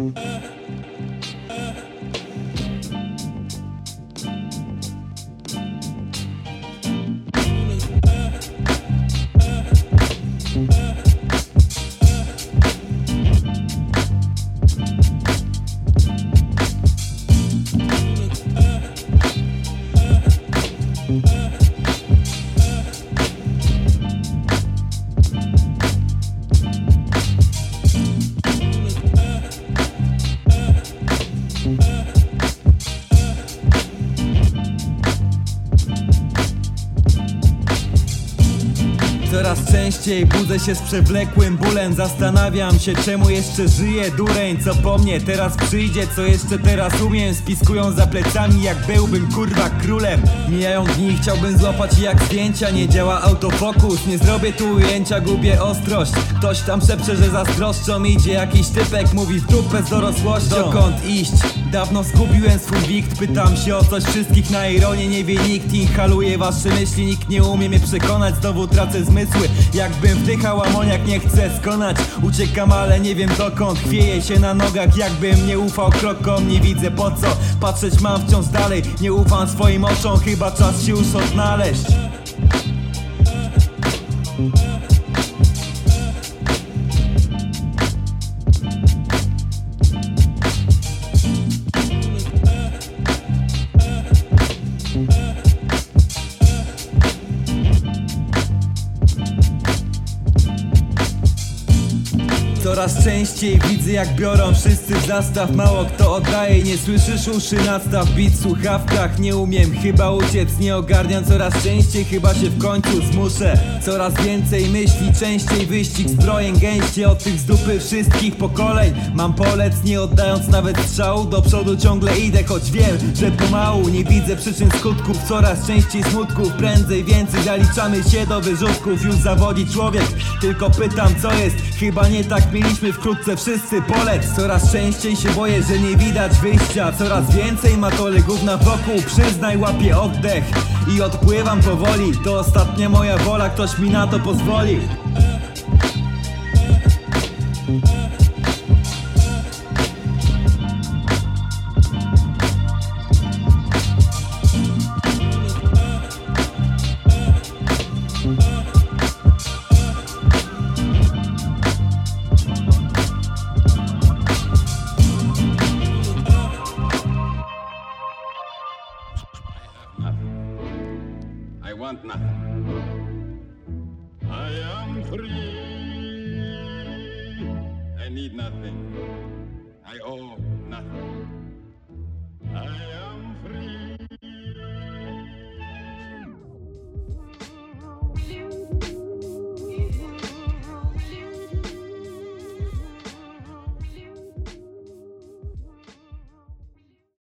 Coraz częściej budzę się z przewlekłym bólem. Zastanawiam się, czemu jeszcze żyje dureń. Co po mnie teraz przyjdzie, co jeszcze teraz umiem. Spiskują za plecami, jak byłbym kurwa królem. Mijają dni, chciałbym złapać jak zdjęcia. Nie działa autofokus, nie zrobię tu ujęcia. Gubię ostrość, ktoś tam szepcze, że zazdroszczą. Idzie jakiś typek, mówi w dupę z dorosłością. Dokąd iść? Dawno zgubiłem swój wikt. Pytam się o coś wszystkich na ironię. Nie wie nikt, inhaluje wasze myśli. Nikt nie umie mnie przekonać, znowu tracę zmysły. Jakbym wdychał amoniak, nie chcę skonać. Uciekam, ale nie wiem dokąd. Chwieję się na nogach, jakbym nie ufał krokom. Nie widzę po co, patrzeć mam wciąż dalej. Nie ufam swoim oczom, chyba czas się już odnaleźć. Coraz częściej widzę, jak biorą wszyscy w zastaw. Mało kto oddaje, nie słyszysz uszy nastaw. Beat w słuchawkach, nie umiem chyba uciec. Nie ogarniam coraz częściej, chyba się w końcu zmuszę. Coraz więcej myśli, częściej wyścig zbrojen. Gęście od tych z dupy wszystkich pokoleń. Mam polec, nie oddając nawet strzału. Do przodu ciągle idę, choć wiem, że pomału. Nie widzę przyczyn skutków, coraz częściej smutków. Prędzej więcej zaliczamy się do wyrzutków. Już zawodzi człowiek, tylko pytam co jest. Chyba nie tak mieliśmy wkrótce wszyscy polec. Coraz częściej się boję, że nie widać wyjścia. Coraz więcej matole gówna wokół. Przyznaj, łapię oddech i odpływam powoli. To ostatnia moja wola, ktoś mi na to pozwoli. I want nothing. I am free. I need nothing. I owe nothing.